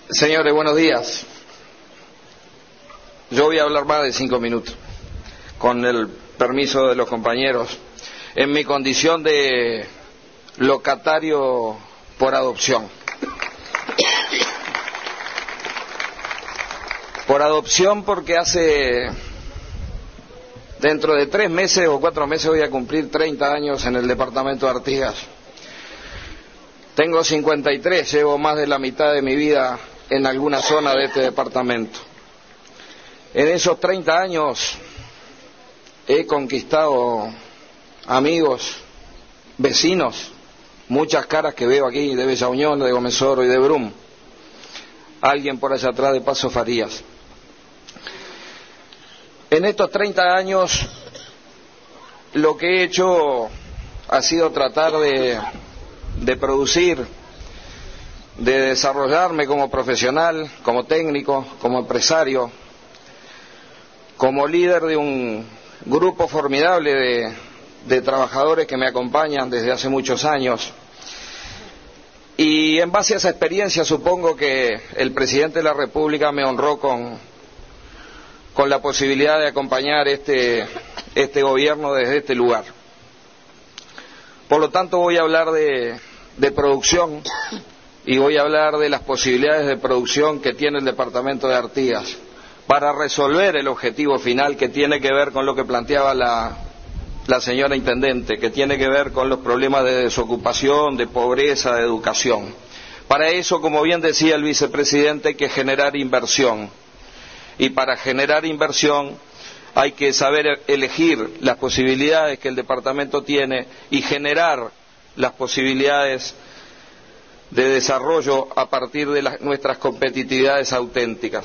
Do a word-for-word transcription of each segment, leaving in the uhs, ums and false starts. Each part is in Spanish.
Señores, buenos días. Yo voy a hablar más de cinco minutos, con el permiso de los compañeros, en mi condición de locatario por adopción. Por adopción porque hace, dentro de tres meses o cuatro meses voy a cumplir treinta años en el departamento de Artigas. Tengo cincuenta y tres, llevo más de la mitad de mi vida en alguna zona de este departamento. En esos treinta años he conquistado amigos, vecinos, muchas caras que veo aquí, de Bella Unión, de Gómez Oro y de Brum. Alguien por allá atrás de Paso Farías. En estos treinta años lo que he hecho ha sido tratar de, de producir, de desarrollarme como profesional, como técnico, como empresario, como líder de un grupo formidable de, de trabajadores que me acompañan desde hace muchos años. Y en base a esa experiencia supongo que el presidente de la República me honró con, con la posibilidad de acompañar este, este gobierno desde este lugar. Por lo tanto voy a hablar de, de producción y voy a hablar de las posibilidades de producción que tiene el departamento de Artigas para resolver el objetivo final que tiene que ver con lo que planteaba la, la señora intendente, que tiene que ver con los problemas de desocupación, de pobreza, de educación. Para eso, como bien decía el vicepresidente, hay que generar inversión. Y para generar inversión hay que saber elegir las posibilidades que el departamento tiene y generar las posibilidades de desarrollo a partir de las, nuestras competitividades auténticas.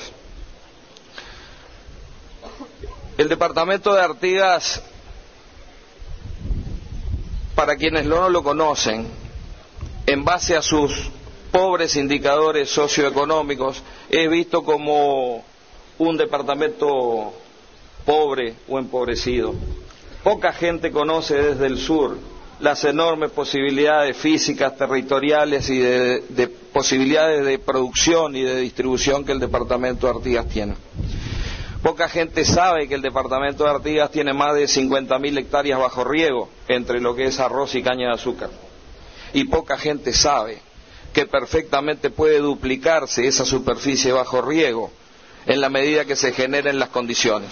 El departamento de Artigas, para quienes no lo conocen, en base a sus pobres indicadores socioeconómicos, es visto como un departamento pobre o empobrecido. Poca gente conoce desde el sur las enormes posibilidades físicas, territoriales y de, de posibilidades de producción y de distribución que el departamento de Artigas tiene. Poca gente sabe que el departamento de Artigas tiene más de cincuenta mil hectáreas bajo riego, entre lo que es arroz y caña de azúcar. Y poca gente sabe que perfectamente puede duplicarse esa superficie bajo riego en la medida que se generen las condiciones.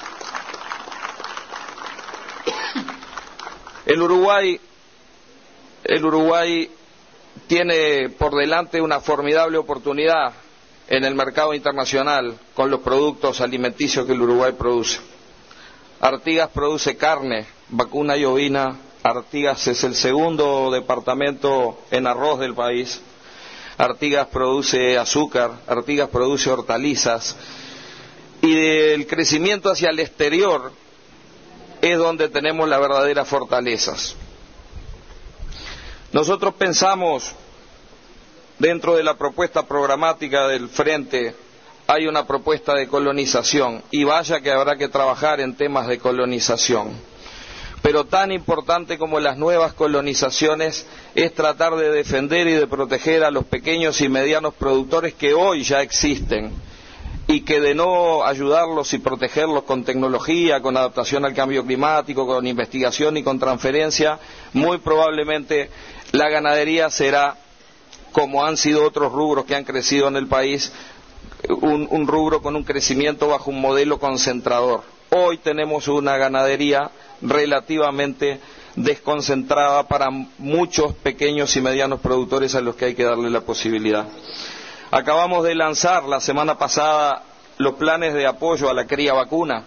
El Uruguay, el Uruguay tiene por delante una formidable oportunidad en el mercado internacional con los productos alimenticios que el Uruguay produce. Artigas produce carne, vacuna y ovina. Artigas es el segundo departamento en arroz del país. Artigas produce azúcar, Artigas produce hortalizas. Y del crecimiento hacia el exterior es donde tenemos las verdaderas fortalezas. Nosotros pensamos, dentro de la propuesta programática del Frente, hay una propuesta de colonización, y vaya que habrá que trabajar en temas de colonización. Pero tan importante como las nuevas colonizaciones es tratar de defender y de proteger a los pequeños y medianos productores que hoy ya existen, y que de no ayudarlos y protegerlos con tecnología, con adaptación al cambio climático, con investigación y con transferencia, muy probablemente la ganadería será, como han sido otros rubros que han crecido en el país, un, un rubro con un crecimiento bajo un modelo concentrador. Hoy tenemos una ganadería relativamente desconcentrada para muchos pequeños y medianos productores a los que hay que darle la posibilidad. Acabamos de lanzar la semana pasada los planes de apoyo a la cría vacuna.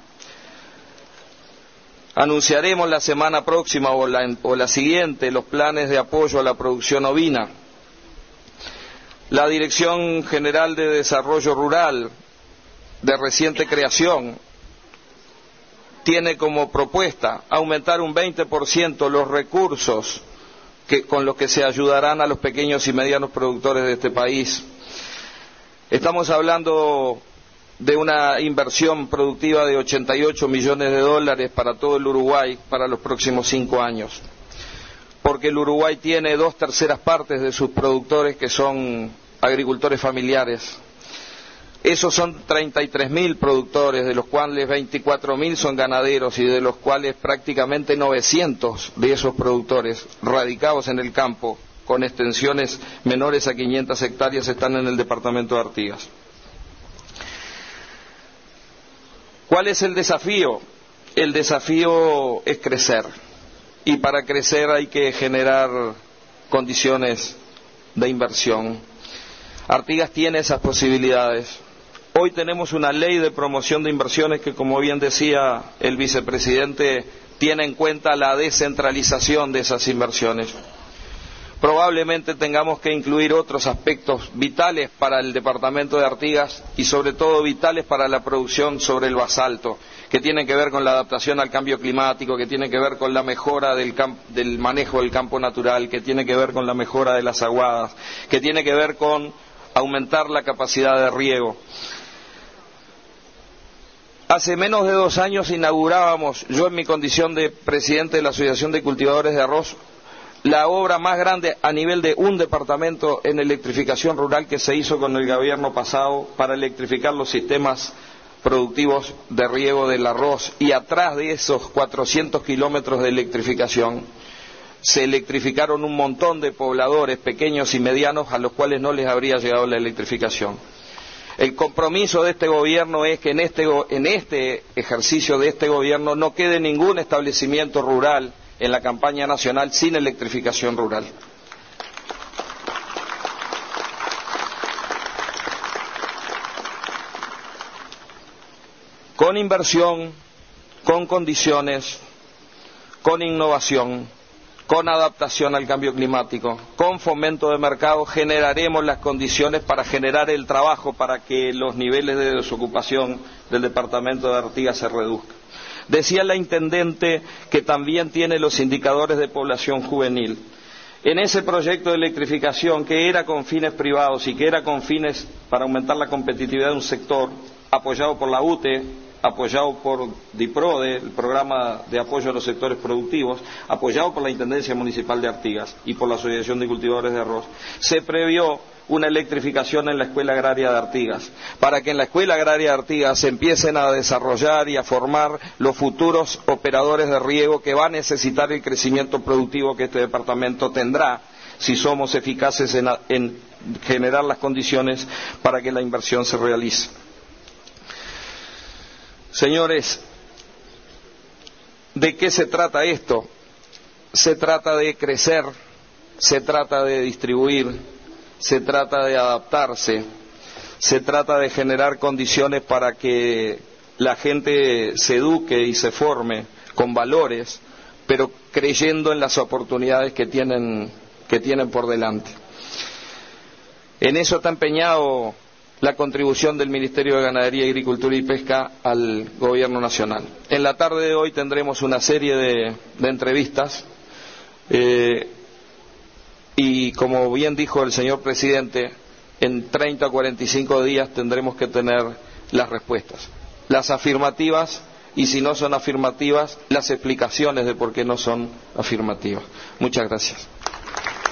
Anunciaremos la semana próxima o la, o la siguiente los planes de apoyo a la producción ovina. La Dirección General de Desarrollo Rural, de reciente creación, tiene como propuesta aumentar un veinte por ciento los recursos que, con los que se ayudarán a los pequeños y medianos productores de este país. Estamos hablando de una inversión productiva de ochenta y ocho millones de dólares para todo el Uruguay para los próximos cinco años. Porque el Uruguay tiene dos terceras partes de sus productores que son agricultores familiares, Esos son treinta y tres mil productores, de los cuales veinticuatro mil son ganaderos y de los cuales prácticamente novecientos de esos productores radicados en el campo con extensiones menores a quinientas hectáreas están en el departamento de Artigas. ¿Cuál es el desafío? El desafío es crecer, y para crecer hay que generar condiciones de inversión. Artigas tiene esas posibilidades. Hoy tenemos una ley de promoción de inversiones que, como bien decía el vicepresidente, tiene en cuenta la descentralización de esas inversiones. Probablemente tengamos que incluir otros aspectos vitales para el departamento de Artigas y sobre todo vitales para la producción sobre el basalto, que tienen que ver con la adaptación al cambio climático, que tienen que ver con la mejora del, del manejo del campo natural, que tiene que ver con la mejora de las aguadas, que tiene que ver con aumentar la capacidad de riego. Hace menos de dos años inaugurábamos, yo en mi condición de presidente de la Asociación de Cultivadores de Arroz, la obra más grande a nivel de un departamento en electrificación rural que se hizo con el gobierno pasado para electrificar los sistemas productivos de riego del arroz, y atrás de esos cuatrocientos kilómetros de electrificación se electrificaron un montón de pobladores pequeños y medianos a los cuales no les habría llegado la electrificación. El compromiso de este gobierno es que en este, en este ejercicio de este gobierno no quede ningún establecimiento rural en la campaña nacional sin electrificación rural. Con inversión, con condiciones, con innovación, con adaptación al cambio climático, con fomento de mercado, generaremos las condiciones para generar el trabajo para que los niveles de desocupación del departamento de Artigas se reduzcan. Decía la intendente que también tiene los indicadores de población juvenil. En ese proyecto de electrificación, que era con fines privados y que era con fines para aumentar la competitividad de un sector, apoyado por la U T E, apoyado por DIPRODE, el programa de apoyo a los sectores productivos, apoyado por la Intendencia Municipal de Artigas y por la Asociación de Cultivadores de Arroz, se previó una electrificación en la Escuela Agraria de Artigas, para que en la Escuela Agraria de Artigas se empiecen a desarrollar y a formar los futuros operadores de riego que va a necesitar el crecimiento productivo que este departamento tendrá si somos eficaces en, en generar las condiciones para que la inversión se realice. Señores, ¿de qué se trata esto? Se trata de crecer, se trata de distribuir, se trata de adaptarse, se trata de generar condiciones para que la gente se eduque y se forme con valores, pero creyendo en las oportunidades que tienen, que tienen por delante. En eso está empeñado la contribución del Ministerio de Ganadería, Agricultura y Pesca al Gobierno Nacional. En la tarde de hoy tendremos una serie de, de entrevistas eh, y, como bien dijo el señor presidente, en treinta a cuarenta y cinco días tendremos que tener las respuestas, las afirmativas, y si no son afirmativas, las explicaciones de por qué no son afirmativas. Muchas gracias.